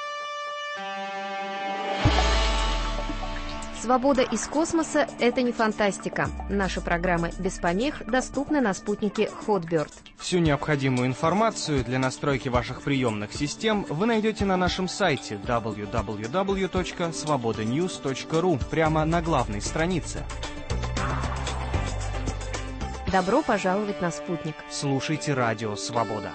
Свобода из космоса – это не фантастика. Наши программы без помех доступны на спутнике Hotbird. Всю необходимую информацию для настройки ваших приемных систем вы найдете на нашем сайте дабл ю дабл ю дабл ю точка свобода ньюс точка ру прямо на главной странице. Добро пожаловать на спутник. Слушайте Радио Свобода.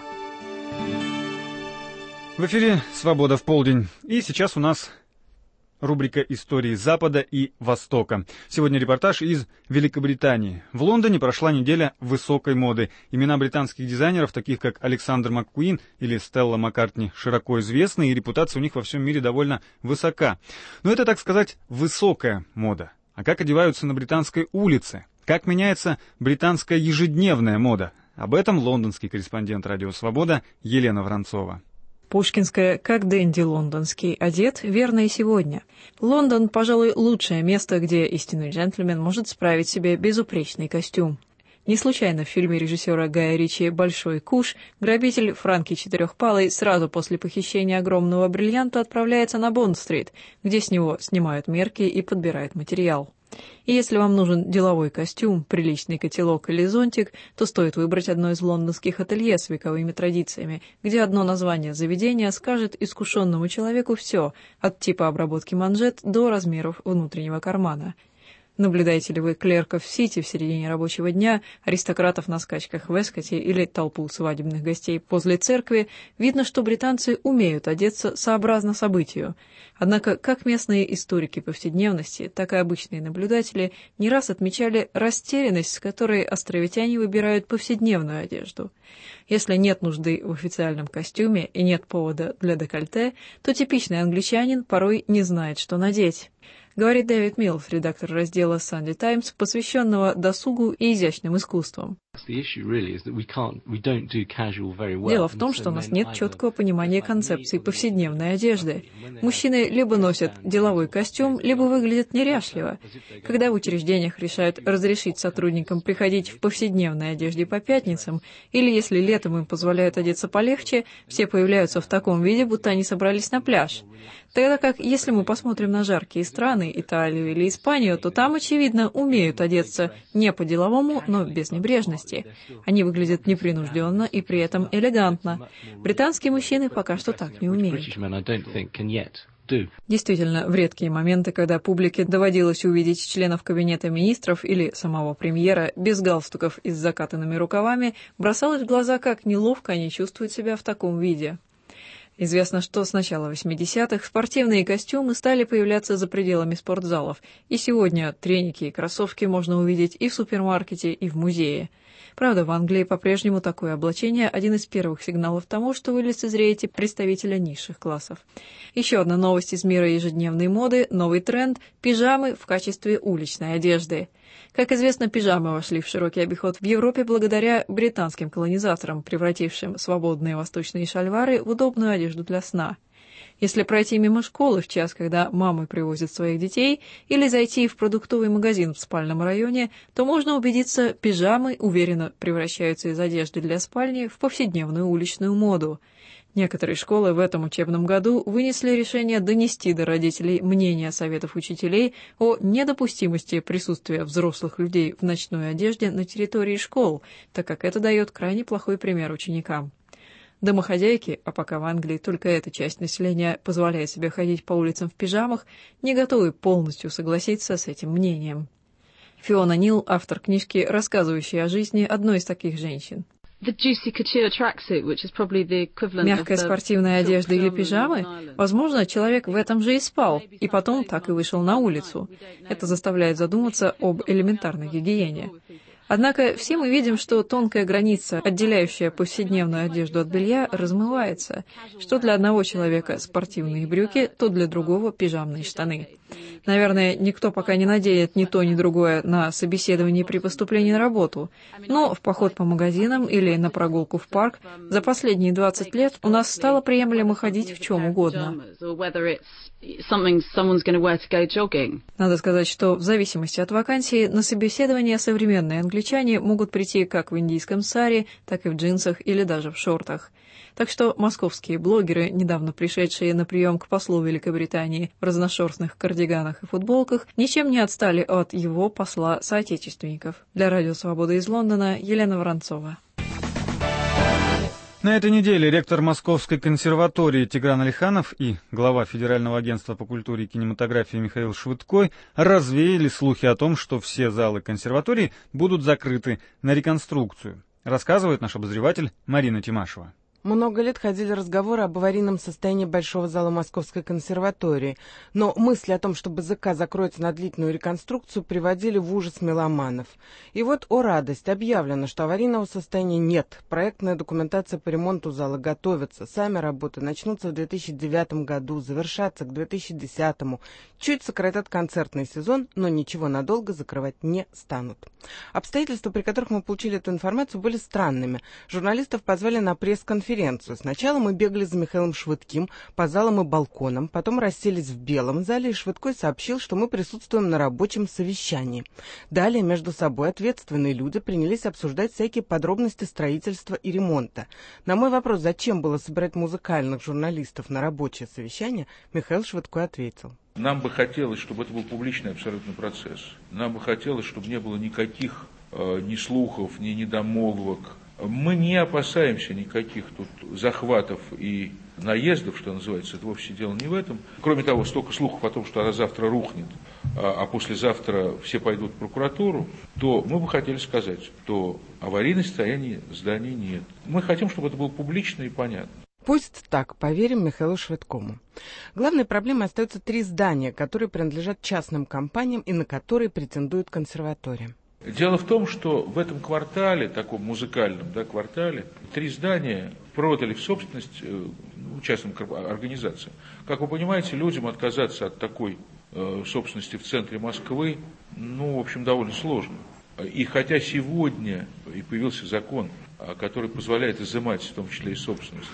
В эфире «Свобода в полдень». И сейчас у нас рубрика «Истории Запада и Востока». Сегодня репортаж из Великобритании. В Лондоне прошла неделя высокой моды. Имена британских дизайнеров, таких как Александр Маккуин или Стелла Маккартни, широко известны, и репутация у них во всем мире довольно высока. Но это, так сказать, высокая мода. А как одеваются на британской улице? Как меняется британская ежедневная мода? Об этом лондонский корреспондент «Радио Свобода» Елена Воронцова. Пушкинская, как Дэнди лондонский, одет верно и сегодня. Лондон, пожалуй, лучшее место, где истинный джентльмен может справить себе безупречный костюм. Не случайно в фильме режиссера Гая Ричи «Большой куш» грабитель Франки Четырехпалый сразу после похищения огромного бриллианта отправляется на Бонд-стрит, где с него снимают мерки и подбирают материал. И если вам нужен деловой костюм, приличный котелок или зонтик, то стоит выбрать одно из лондонских ателье с вековыми традициями, где одно название заведения скажет искушенному человеку все, от типа обработки манжет до размеров внутреннего кармана. Наблюдаете ли вы клерков в Сити в середине рабочего дня, аристократов на скачках в Эскоте или толпу свадебных гостей возле церкви, видно, что британцы умеют одеться сообразно событию. Однако как местные историки повседневности, так и обычные наблюдатели не раз отмечали растерянность, с которой островитяне выбирают повседневную одежду. Если нет нужды в официальном костюме и нет повода для декольте, то типичный англичанин порой не знает, что надеть. Говорит Дэвид Милс, редактор раздела Sunday Times, посвященного досугу и изящным искусствам. Дело в том, что у нас нет четкого понимания концепции повседневной одежды. Мужчины либо носят деловой костюм, либо выглядят неряшливо. Когда в учреждениях решают разрешить сотрудникам приходить в повседневной одежде по пятницам, или если летом им позволяют одеться полегче, все появляются в таком виде, будто они собрались на пляж. Тогда как, если мы посмотрим на жаркие страны, Италию или Испанию, то там, очевидно, умеют одеться не по-деловому, но без небрежности. Они выглядят непринужденно и при этом элегантно. Британские мужчины пока что так не умеют. Действительно, в редкие моменты, когда публике доводилось увидеть членов кабинета министров или самого премьера без галстуков и с закатанными рукавами, бросалось в глаза, как неловко они чувствуют себя в таком виде. Известно, что с начала восьмидесятых спортивные костюмы стали появляться за пределами спортзалов, и сегодня треники и кроссовки можно увидеть и в супермаркете, и в музее. Правда, в Англии по-прежнему такое облачение – один из первых сигналов тому, что вы лицезреете представителя низших классов. Еще одна новость из мира ежедневной моды – новый тренд – пижамы в качестве уличной одежды. Как известно, пижамы вошли в широкий обиход в Европе благодаря британским колонизаторам, превратившим свободные восточные шальвары в удобную одежду для сна. Если пройти мимо школы в час, когда мамы привозят своих детей, или зайти в продуктовый магазин в спальном районе, то можно убедиться, пижамы уверенно превращаются из одежды для спальни в повседневную уличную моду. Некоторые школы в этом учебном году вынесли решение донести до родителей мнение советов учителей о недопустимости присутствия взрослых людей в ночной одежде на территории школ, так как это дает крайне плохой пример ученикам. Домохозяйки, а пока в Англии только эта часть населения позволяет себе ходить по улицам в пижамах, не готовы полностью согласиться с этим мнением. Фиона Нил, автор книжки, рассказывающей о жизни одной из таких женщин. Мягкая спортивная одежда или пижамы? Возможно, человек в этом же и спал, и потом так и вышел на улицу. Это заставляет задуматься об элементарной гигиене. Однако все мы видим, что тонкая граница, отделяющая повседневную одежду от белья, размывается. Что для одного человека спортивные брюки, то для другого пижамные штаны. Наверное, никто пока не наденет ни то, ни другое на собеседовании при поступлении на работу. Но в поход по магазинам или на прогулку в парк за последние двадцать лет у нас стало приемлемо ходить в чем угодно. Надо сказать, что в зависимости от вакансии на собеседование современные англичане могут прийти как в индийском сари, так и в джинсах или даже в шортах. Так что московские блогеры, недавно пришедшие на прием к послу Великобритании в разношерстных кардиганах и футболках, ничем не отстали от его посла-соотечественников. Для Радио Свобода из Лондона Елена Воронцова. На этой неделе ректор Московской консерватории Тигран Алиханов и глава Федерального агентства по культуре и кинематографии Михаил Швыдкой развеяли слухи о том, что все залы консерватории будут закрыты на реконструкцию, рассказывает наш обозреватель Марина Тимашева. Много лет ходили разговоры об аварийном состоянии Большого зала Московской консерватории, но мысли о том, что БЗК закроется на длительную реконструкцию, приводили в ужас меломанов. И вот, о радость, объявлено, что аварийного состояния нет. Проектная документация по ремонту зала готовится. Сами работы начнутся в две тысячи девятом году, завершатся к две тысячи десятому. Чуть сократят концертный сезон, но ничего надолго закрывать не станут. Обстоятельства, при которых мы получили эту информацию, были странными. Журналистов позвали на пресс-конференцию. Сначала мы бегали за Михаилом Швыдким по залам и балконам, потом расселись в белом зале, и Швыдкой сообщил, что мы присутствуем на рабочем совещании. Далее между собой ответственные люди принялись обсуждать всякие подробности строительства и ремонта. На мой вопрос, зачем было собирать музыкальных журналистов на рабочее совещание, Михаил Швыдкой ответил. Нам бы хотелось, чтобы это был публичный абсолютно процесс. Нам бы хотелось, чтобы не было никаких э, ни слухов, ни недомолвок. Мы не опасаемся никаких тут захватов и наездов, что называется, это вовсе дело не в этом. Кроме того, столько слухов о том, что она завтра рухнет, а, а послезавтра все пойдут в прокуратуру, то мы бы хотели сказать, что аварийного состояния здания нет. Мы хотим, чтобы это было публично и понятно. Пусть так, поверим Михаилу Швыдкому. Главной проблемой остаются три здания, которые принадлежат частным компаниям и на которые претендует консерватория. Дело в том, что в этом квартале, таком музыкальном да, квартале, три здания продали в собственность э, частным организациям. Как вы понимаете, людям отказаться от такой э, собственности в центре Москвы, ну, в общем, довольно сложно. И хотя сегодня и появился закон, который позволяет изымать, в том числе и собственность,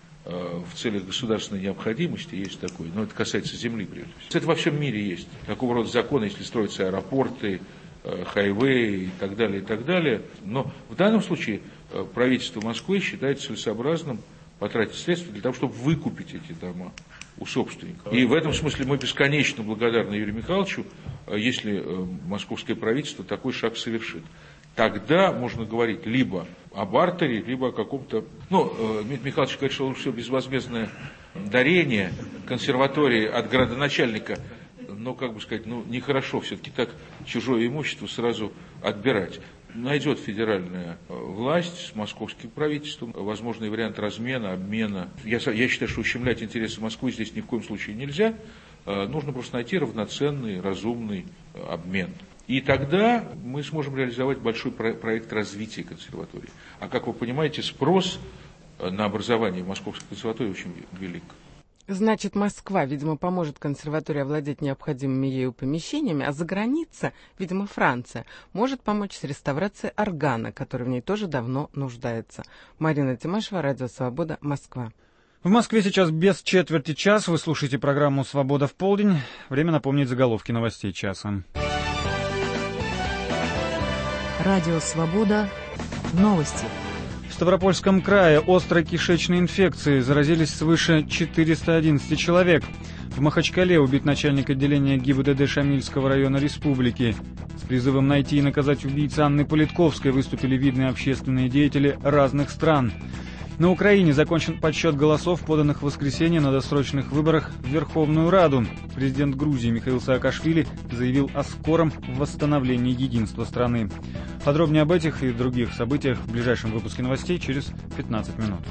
э, в целях государственной необходимости, есть такой, но это касается земли прежде всего. Это во всем мире есть. Такого рода законы, если строятся аэропорты, хайвей и так далее, и так далее. Но в данном случае правительство Москвы считает целесообразным потратить средства для того, чтобы выкупить эти дома у собственников. И в этом смысле мы бесконечно благодарны Юрию Михайловичу, если московское правительство такой шаг совершит. Тогда можно говорить либо о бартере, либо о каком-то... Ну, Дмитрий Михайлович говорит, что все безвозмездное дарение консерватории от градоначальника, но, как бы сказать, ну, нехорошо все-таки так чужое имущество сразу отбирать. Найдет федеральная власть с московским правительством возможный вариант размена, обмена. Я, я считаю, что ущемлять интересы Москвы здесь ни в коем случае нельзя. Нужно просто найти равноценный, разумный обмен. И тогда мы сможем реализовать большой проект развития консерватории. А как вы понимаете, спрос на образование в Московской консерватории очень велик. Значит, Москва, видимо, поможет консерватории овладеть необходимыми ею помещениями, а за граница, видимо, Франция, может помочь с реставрацией органа, который в ней тоже давно нуждается. Марина Тимашева, Радио Свобода, Москва. В Москве сейчас без четверти час. Вы слушаете программу «Свобода в полдень». Время напомнить заголовки новостей часа. Радио Свобода. Новости. В Ставропольском крае острой кишечной инфекцией заразились свыше четыреста одиннадцать человек. В Махачкале убит начальник отделения ГИБДД Шамильского района республики. С призывом найти и наказать убийцу Анны Политковской выступили видные общественные деятели разных стран. На Украине закончен подсчет голосов, поданных в воскресенье на досрочных выборах в Верховную Раду. Президент Грузии Михаил Саакашвили заявил о скором восстановлении единства страны. Подробнее об этих и других событиях в ближайшем выпуске новостей через пятнадцать минут.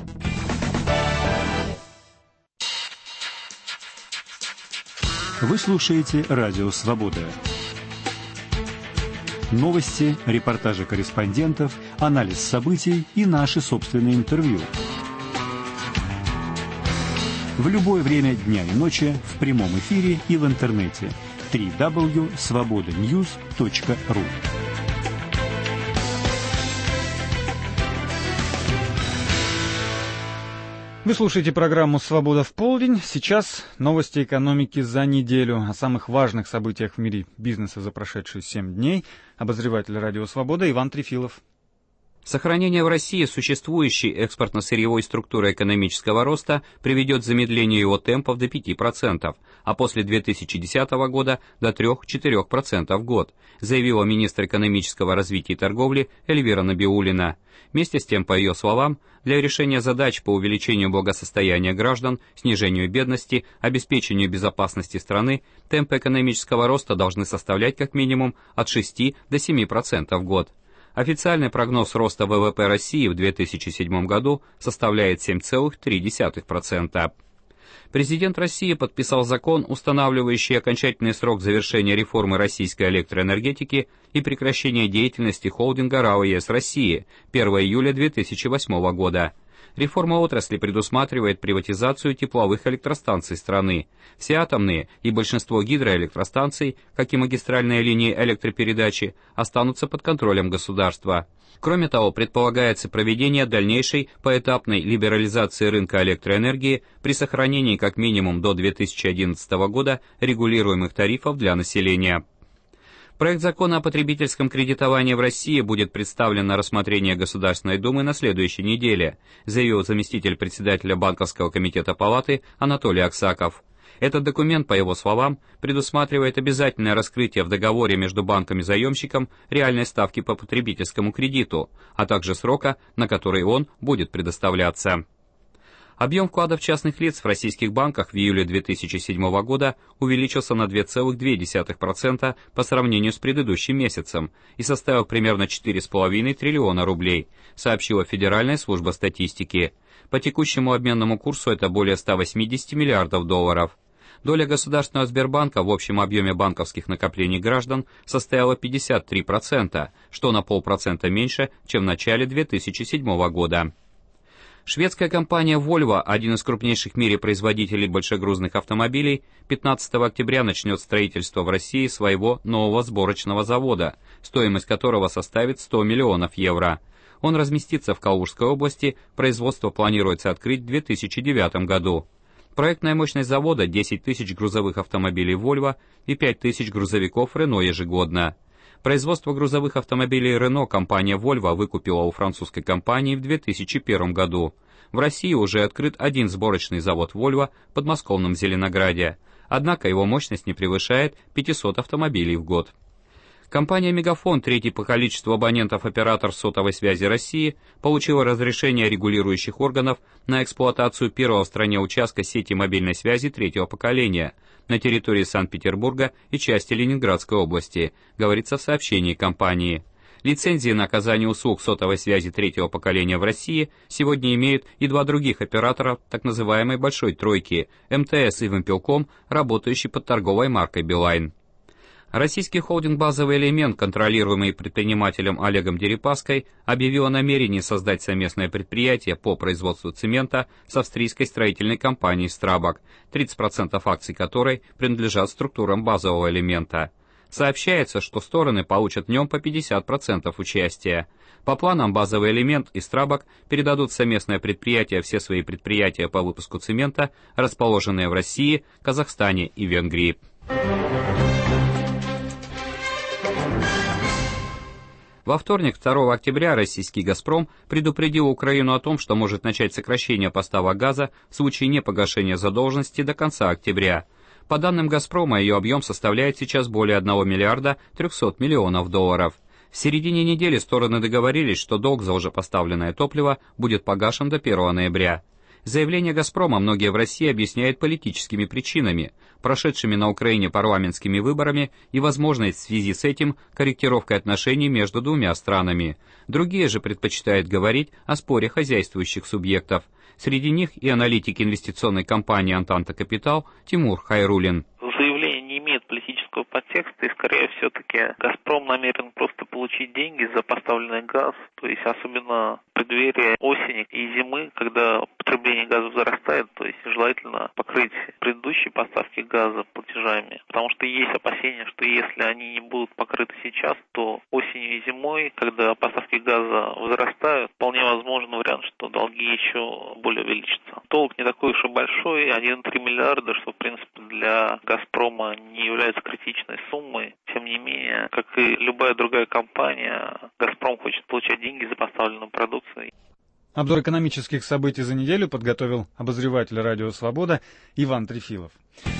Вы слушаете Радио Свобода. Новости, репортажи корреспондентов, анализ событий и наши собственные интервью. В любое время дня и ночи в прямом эфире и в интернете. дабл ю дабл ю дабл ю точка свобода ньюс точка ру. Вы слушаете программу «Свобода в полдень». Сейчас новости экономики за неделю. О самых важных событиях в мире бизнеса за прошедшие семь дней. Обозреватель «Радио Свобода» Иван Трефилов. Сохранение в России существующей экспортно-сырьевой структуры экономического роста приведет к замедлению его темпов до пяти процентов, а после две тысячи десятого года до трёх-четырёх процентов в год, заявила министр экономического развития и торговли Эльвира Набиуллина. Вместе с тем, по ее словам, для решения задач по увеличению благосостояния граждан, снижению бедности, обеспечению безопасности страны, темпы экономического роста должны составлять как минимум от шести до семи процентов в год. Официальный прогноз роста вэ вэ пэ России в две тысячи седьмом году составляет семь целых три десятых процента. Президент России подписал закон, устанавливающий окончательный срок завершения реформы российской электроэнергетики и прекращения деятельности холдинга РАО ЕС России первого июля две тысячи восьмого года. Реформа отрасли предусматривает приватизацию тепловых электростанций страны. Все атомные и большинство гидроэлектростанций, как и магистральные линии электропередачи, останутся под контролем государства. Кроме того, предполагается проведение дальнейшей поэтапной либерализации рынка электроэнергии при сохранении как минимум до две тысячи одиннадцатого года регулируемых тарифов для населения. Проект закона о потребительском кредитовании в России будет представлен на рассмотрение Государственной Думы на следующей неделе, заявил заместитель председателя Банковского комитета Палаты Анатолий Аксаков. Этот документ, по его словам, предусматривает обязательное раскрытие в договоре между банком-заемщиком реальной ставки по потребительскому кредиту, а также срока, на который он будет предоставляться. Объем вкладов частных лиц в российских банках в июле две тысячи седьмого года увеличился на два целых две десятых процента по сравнению с предыдущим месяцем и составил примерно четыре целых пять десятых триллиона рублей, сообщила Федеральная служба статистики. По текущему обменному курсу это более ста восьмидесяти миллиардов долларов. Доля Государственного Сбербанка в общем объеме банковских накоплений граждан составила пятьдесят три процента, что на полпроцента меньше, чем в начале две тысячи седьмого года. Шведская компания Volvo, один из крупнейших в мире производителей большегрузных автомобилей, пятнадцатого октября начнет строительство в России своего нового сборочного завода, стоимость которого составит сто миллионов евро. Он разместится в Калужской области, производство планируется открыть в две тысячи девятом году. Проектная мощность завода – десять тысяч грузовых автомобилей Volvo и пять тысяч грузовиков Renault ежегодно. Производство грузовых автомобилей Renault компания Volvo выкупила у французской компании в две тысячи первом году. В России уже открыт один сборочный завод Volvo в подмосковном Зеленограде, однако его мощность не превышает пятисот автомобилей в год. Компания «Мегафон», третий по количеству абонентов оператор сотовой связи России, получила разрешение регулирующих органов на эксплуатацию первого в стране участка сети мобильной связи третьего поколения на территории Санкт-Петербурга и части Ленинградской области, говорится в сообщении компании. Лицензии на оказание услуг сотовой связи третьего поколения в России сегодня имеют и два других оператора так называемой «большой тройки» – эм тэ эс и Вимпелком, работающие под торговой маркой «Билайн». Российский холдинг «Базовый элемент», контролируемый предпринимателем Олегом Дерипаской, объявил о намерении создать совместное предприятие по производству цемента с австрийской строительной компанией «Страбак», тридцать процентов акций которой принадлежат структурам «Базового элемента». Сообщается, что стороны получат в нем по пятьдесят процентов участия. По планам «Базовый элемент» и «Страбак» передадут в совместное предприятие все свои предприятия по выпуску цемента, расположенные в России, Казахстане и Венгрии. Во вторник, второго октября, российский «Газпром» предупредил Украину о том, что может начать сокращение поставок газа в случае непогашения задолженности до конца октября. По данным «Газпрома», ее объем составляет сейчас более одного миллиарда трехсот миллионов долларов. В середине недели стороны договорились, что долг за уже поставленное топливо будет погашен до первого ноября. Заявление «Газпрома» многие в России объясняют политическими причинами, прошедшими на Украине парламентскими выборами и, возможной в связи с этим, корректировкой отношений между двумя странами. Другие же предпочитают говорить о споре хозяйствующих субъектов. Среди них и аналитик инвестиционной компании «Антанта Капитал» Тимур Хайрулин. Заявление не имеет политического подтекста, и скорее все-таки «Газпром» намерен просто получить деньги за поставленный газ, то есть особенно в преддверии осени и зимы, когда потребление газа возрастает, то есть желательно покрыть предыдущие поставки газа платежами, потому что есть опасения, что если они не будут покрыты сейчас, то осенью и зимой, когда поставки газа возрастают, вполне возможен вариант, что долги еще более увеличатся. Долг не такой уж и большой, один целых три миллиарда, что в принципе для «Газпрома» не является критичной суммой. Тем не менее, как и любая другая компания, «Газпром» хочет получать деньги за поставленную продукцию. Обзор экономических событий за неделю подготовил обозреватель «Радио Свобода» Иван Трефилов.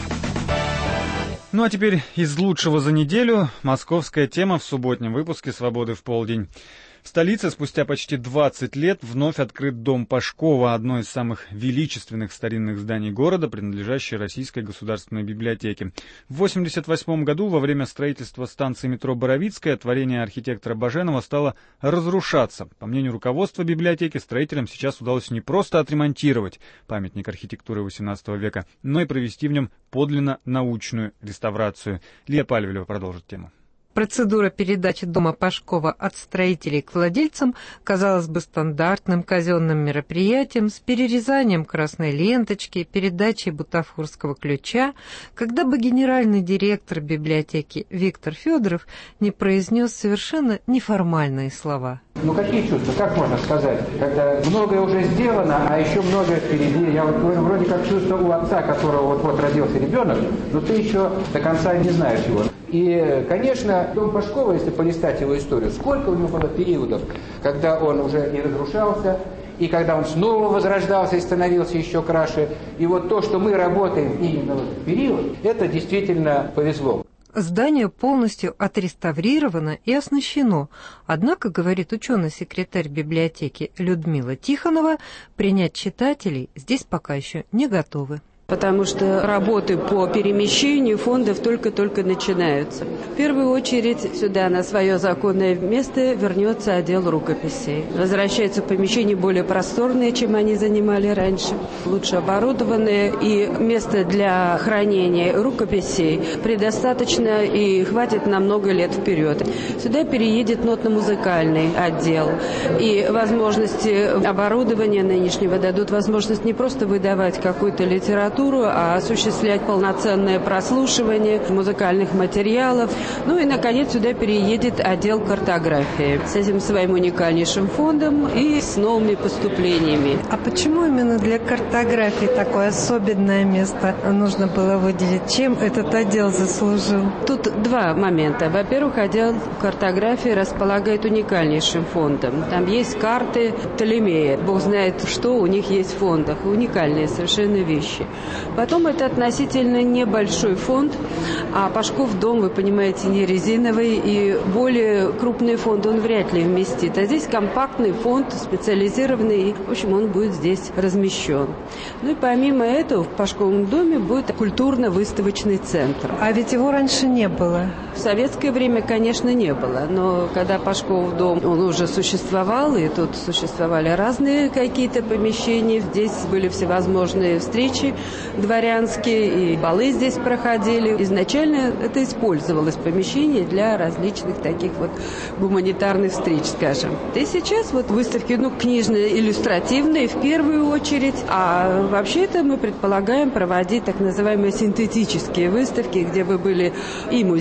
Ну а теперь из лучшего за неделю московская тема в субботнем выпуске «Свободы в полдень». В столице спустя почти двадцать лет вновь открыт дом Пашкова, одно из самых величественных старинных зданий города, принадлежащее Российской государственной библиотеке. В восемьдесят восьмом году во время строительства станции метро Боровицкая творение архитектора Баженова стало разрушаться. По мнению руководства библиотеки, строителям сейчас удалось не просто отремонтировать памятник архитектуры восемнадцатого века, но и провести в нем подлинно научную реставрацию. Лия Пальвелева продолжит тему. Процедура передачи дома Пашкова от строителей к владельцам казалась бы стандартным казенным мероприятием с перерезанием красной ленточки, передачей бутафорского ключа, когда бы генеральный директор библиотеки Виктор Федоров не произнес совершенно неформальные слова. Ну какие чувства, как можно сказать, когда многое уже сделано, а еще многое впереди. Я вот говорю, вроде как чувство у отца, которого вот-вот родился ребенок, но ты еще до конца не знаешь его. И, конечно, дом Пашкова, если полистать его историю, сколько у него было периодов, когда он уже и разрушался, и когда он снова возрождался и становился еще краше. И вот то, что мы работаем именно в этот период, это действительно повезло. Здание полностью отреставрировано и оснащено. Однако, говорит ученый-секретарь библиотеки Людмила Тихонова, принять читателей здесь пока еще не готовы. Потому что работы по перемещению фондов только-только начинаются. В первую очередь сюда на свое законное место вернется отдел рукописей. Возвращаются к помещению более просторные, чем они занимали раньше, лучше оборудованные, и место для хранения рукописей предостаточно и хватит на много лет вперед. Сюда переедет нотно-музыкальный отдел, и возможности оборудования нынешнего дадут возможность не просто выдавать какую-то литературу, а осуществлять полноценное прослушивание музыкальных материалов. Ну и, наконец, сюда переедет отдел картографии с этим своим уникальнейшим фондом и с новыми поступлениями. А почему именно для картографии такое особенное место нужно было выделить? Чем этот отдел заслужил? Тут два момента. Во-первых, отдел картографии располагает уникальнейшим фондом. Там есть карты Птолемея. Бог знает, что у них есть в фондах. Уникальные совершенно вещи. Потом это относительно небольшой фонд, а Пашков дом, вы понимаете, не резиновый, и более крупный фонд он вряд ли вместит. А здесь компактный фонд, специализированный, и, в общем, он будет здесь размещен. Ну и помимо этого в Пашковом доме будет культурно-выставочный центр. А ведь его раньше не было. В советское время, конечно, не было, но когда Пашков дом, он уже существовал, и тут существовали разные какие-то помещения, здесь были всевозможные встречи дворянские, и балы здесь проходили. Изначально это использовалось помещение для различных таких вот гуманитарных встреч, скажем. И сейчас вот выставки, ну, книжно-иллюстративные в первую очередь, а вообще-то мы предполагаем проводить так называемые синтетические выставки, где бы были и музейные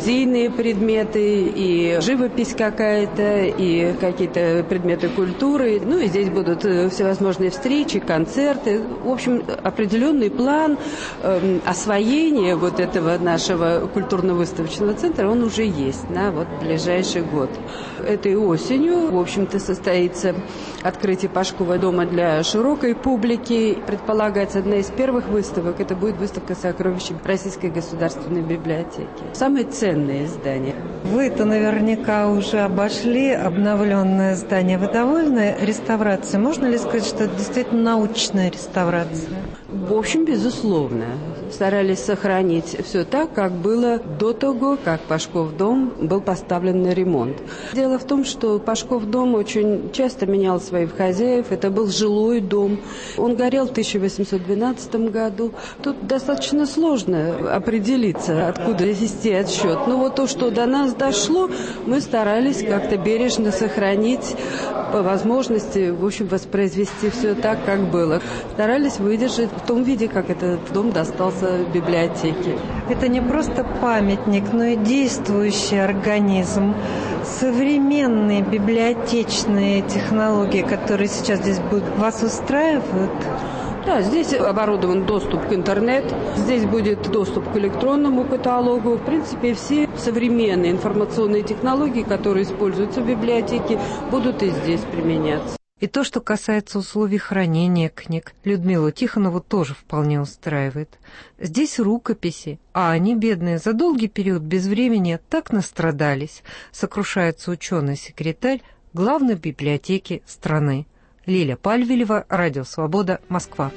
художественные предметы, и живопись какая-то, и какие-то предметы культуры. Ну и здесь будут всевозможные встречи, концерты. В общем, определенный план э, освоения вот этого нашего культурно-выставочного центра, он уже есть на вот ближайший год. Этой осенью, в общем-то, состоится открытие Пашкова дома для широкой публики. Предполагается, одна из первых выставок, это будет выставка сокровищ Российской государственной библиотеки. Самое ценное здание. Вы-то наверняка уже обошли обновленное здание. Вы довольны реставрацией? Можно ли сказать, что это действительно научная реставрация? В общем, безусловно. Старались сохранить все так, как было до того, как Пашков дом был поставлен на ремонт. Дело в том, что Пашков дом очень часто менял своих хозяев. Это был жилой дом. Он горел в тысяча восемьсот двенадцатом году. Тут достаточно сложно определиться, откуда вести отсчет. Но вот то, что до нас дошло, мы старались как-то бережно сохранить, по возможности, в общем, воспроизвести все так, как было. Старались выдержать в том виде, как этот дом достался библиотеке. Это не просто памятник, но и действующий организм. Современные библиотечные технологии, которые сейчас здесь будут, вас устраивают? Да, здесь оборудован доступ к интернету, здесь будет доступ к электронному каталогу. В принципе, все современные информационные технологии, которые используются в библиотеке, будут и здесь применяться. И то, что касается условий хранения книг, Людмилу Тихонову тоже вполне устраивает. Здесь рукописи, а они, бедные, за долгий период безвременья так настрадались, сокрушается ученый-секретарь главной библиотеки страны. Лиля Пальвелева, Радио Свобода, Москва.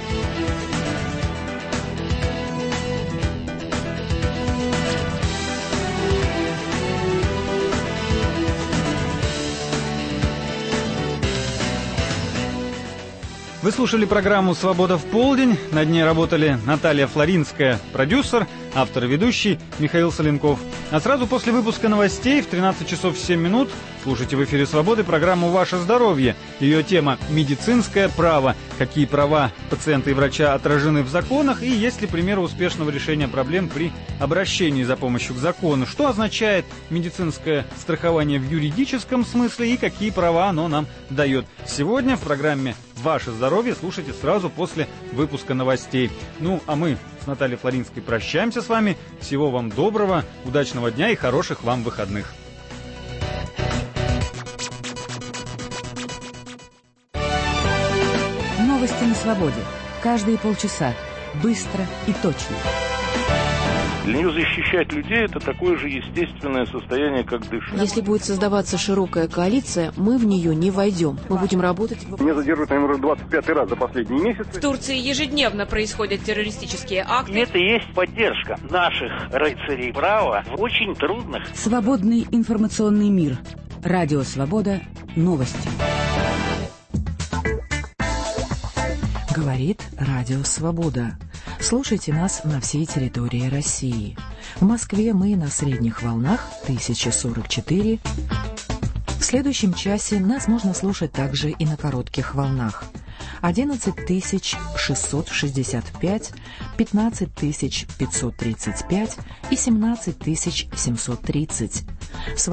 Вы слушали программу «Свобода в полдень». Над ней работали Наталья Флоринская, продюсер, автор и ведущий Михаил Соленков. А сразу после выпуска новостей в тринадцать часов семь минут слушайте в эфире «Свободы» программу «Ваше здоровье». Ее тема «Медицинское право». Какие права пациента и врача отражены в законах и есть ли примеры успешного решения проблем при обращении за помощью к закону. Что означает медицинское страхование в юридическом смысле и какие права оно нам дает. Сегодня в программе «Ваше здоровье» слушайте сразу после выпуска новостей. Ну, а мы с Натальей Флоринской прощаемся с вами. Всего вам доброго, удачного дня и хороших вам выходных. Новости на свободе. Каждые полчаса. Быстро и точно. Для нее защищать людей – это такое же естественное состояние, как дышать. Если будет создаваться широкая коалиция, мы в нее не войдем. Мы будем работать... Меня задерживают, наверное, двадцать пятый раз за последние месяцы. В Турции ежедневно происходят террористические акты. Это и есть поддержка наших рыцарей права в очень трудных... Свободный информационный мир. Радио Свобода. Новости. Говорит Радио Свобода. Слушайте нас на всей территории России. В Москве мы на средних волнах тысяча сорок четыре. В следующем часе нас можно слушать также и на коротких волнах. одиннадцать тысяч шестьсот шестьдесят пять, пятнадцать тысяч пятьсот тридцать пять и семнадцать тысяч семьсот тридцать.